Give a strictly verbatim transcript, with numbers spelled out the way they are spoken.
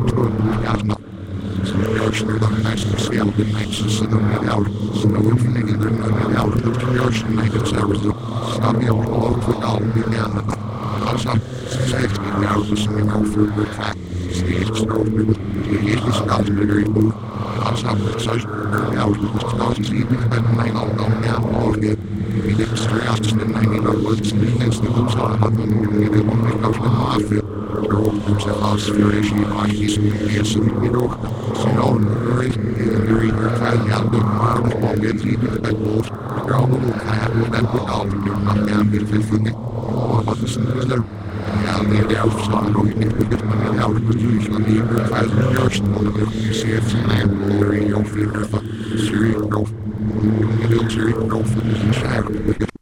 Actually, the nice scale of the nights is in the mid out. So no infinity in the mid out of the ocean night is ever the stop you all over the all began. As I'm safe to be out of the swimming out for the fact. Steve strove me with the eighties got to be very blue. As I'm such out with the scouts even when I don't know now all of it. We did stress in the ninety dollars and the incidents on the moon and the one make out the mafia. There's a house for a sheep, I used to be a sweet widow. So, no, very, very, very, out the marble, all get even the bed boat. You're all the little cat, will that put out in your mum and get fifteen. Oh, what is in there? Yeah, the out, so I don't need to get money out of the usually need your five years. You see, it's an animal, or you don't feel your fucking serious, no. You don't serious, no, for this is